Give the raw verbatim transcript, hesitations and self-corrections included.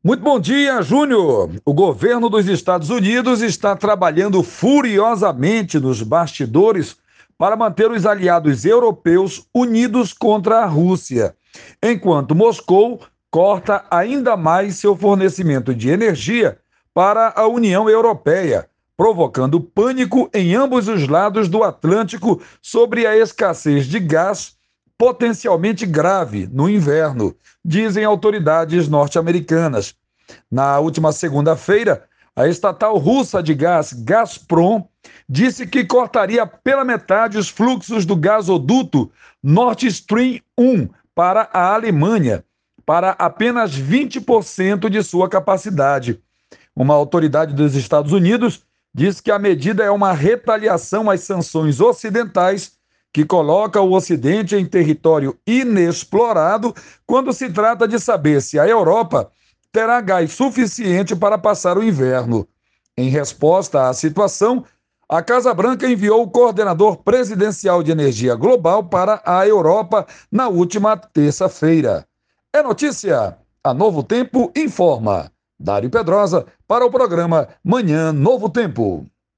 Muito bom dia, Júnior. O governo dos Estados Unidos está trabalhando furiosamente nos bastidores para manter os aliados europeus unidos contra a Rússia, enquanto Moscou corta ainda mais seu fornecimento de energia para a União Europeia, provocando pânico em ambos os lados do Atlântico sobre a escassez de gás potencialmente grave no inverno, dizem autoridades norte-americanas. Na última segunda-feira, a estatal russa de gás Gazprom disse que cortaria pela metade os fluxos do gasoduto Nord Stream um para a Alemanha, para apenas vinte por cento de sua capacidade. Uma autoridade dos Estados Unidos diz que a medida é uma retaliação às sanções ocidentais que coloca o Ocidente em território inexplorado quando se trata de saber se a Europa terá gás suficiente para passar o inverno. Em resposta à situação, a Casa Branca enviou o coordenador presidencial de energia global para a Europa na última terça-feira. É notícia. A Novo Tempo informa. Dário Pedrosa para o programa Manhã Novo Tempo.